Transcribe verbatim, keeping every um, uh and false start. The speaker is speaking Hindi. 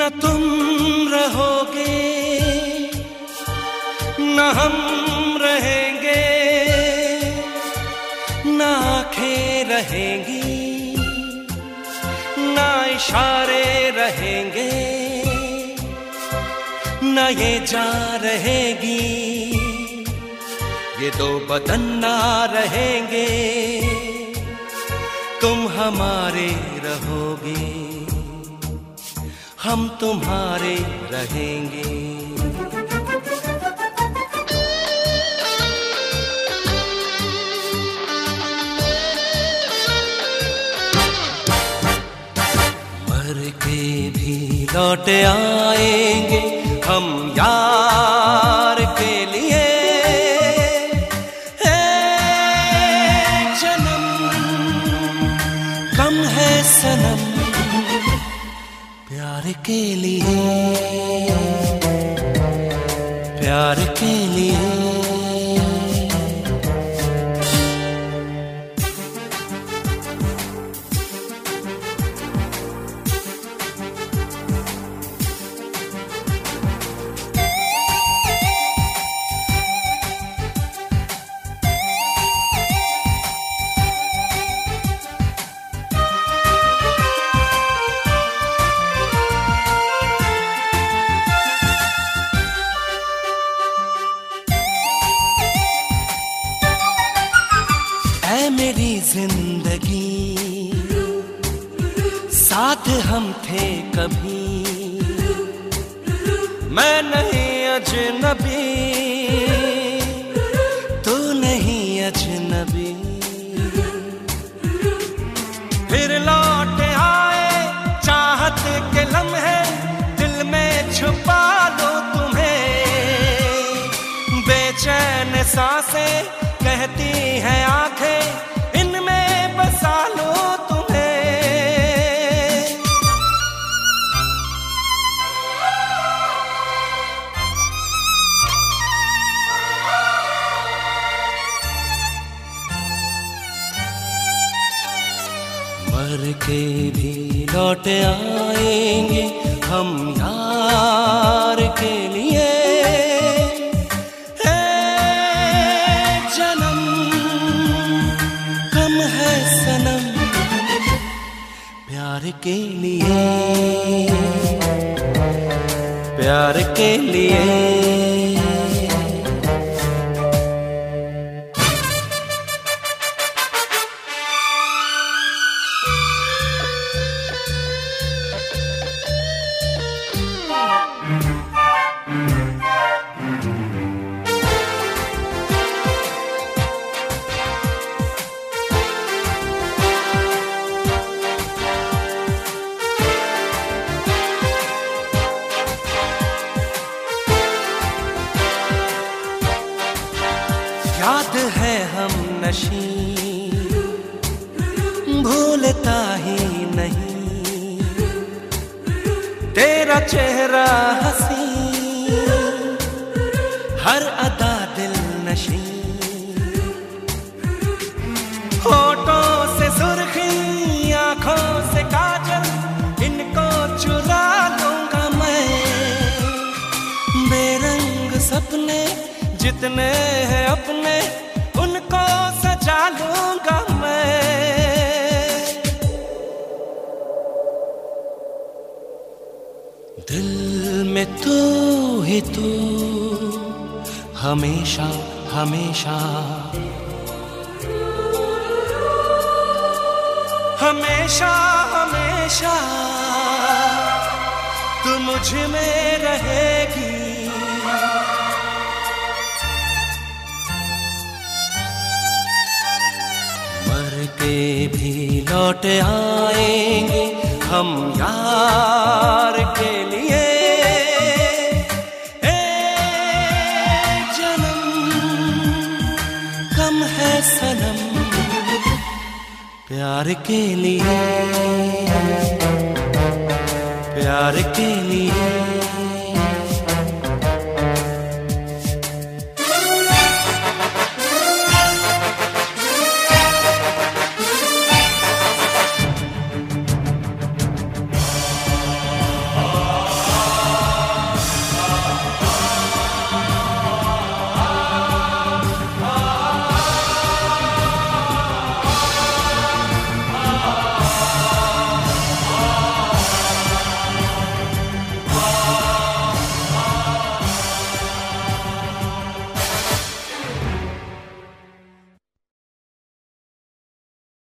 तुम रहोगे न हम रहेंगे, न आँखें रहेंगी न इशारे रहेंगे, न ये जान रहेगी, ये दो बदन ना रहेंगे। तुम हमारे रहोगे, हम तुम्हारे रहेंगे। मर के भी लौट आएंगे हम यार के लिए। एक जन्म कम है सनम प्यार के लिए, प्यार के लिए। मेरी जिंदगी साथ हम थे कभी, मैं नहीं अजनबी तू नहीं अजनबी। फिर लौट आए चाहत के लम्हे, दिल में छुपा लो तुम्हें। बेचैन सांसें कहती हैं आंखें, इनमें बसा लो तुम्हें। मर के भी लौट आएंगे हम यार के लिए। प्यार के लिए, प्यार के लिए। याद है हम नशी भूलता ही नहीं, तेरा चेहरा हंसी हर अदा दिल नशी। होठों से सुर्खी आंखों से काजल, इनको चुरा लूंगा मैं। बेरंग सपने जितने हैं अपने, उनको सजा लूंगा मैं। दिल में तू ही तू हमेशा हमेशा, हमेशा हमेशा तू मुझ में रहेगी। के भी लौट आएंगे हम यार के लिए। एक जन्म कम है सनम प्यार के लिए, प्यार के लिए।